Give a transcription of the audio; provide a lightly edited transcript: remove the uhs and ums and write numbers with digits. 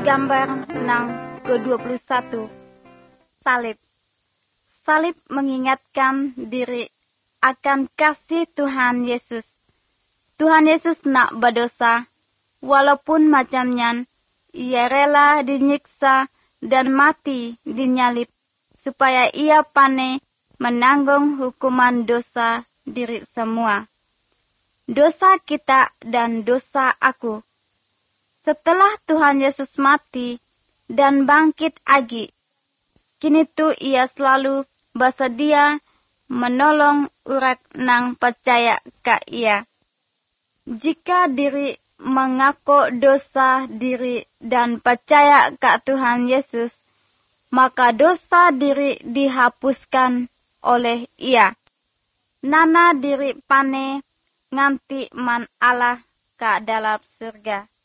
gambar nang ke-21. Salib. Salib mengingatkan diri akan kasih Tuhan Yesus. Tuhan Yesus nak berdosa, walaupun macamnya, ia rela dinyiksa dan mati dinyalib, supaya ia pandai menanggung hukuman dosa diri semua. Dosa kita dan dosa aku. Setelah Tuhan Yesus mati dan bangkit lagi, kini tu ia selalu bersedia menolong urat nang percaya ke ia. Jika diri mengaku dosa diri dan percaya ke Tuhan Yesus, maka dosa diri dihapuskan oleh ia. Nana diri pane nganti man Allah ke dalam surga.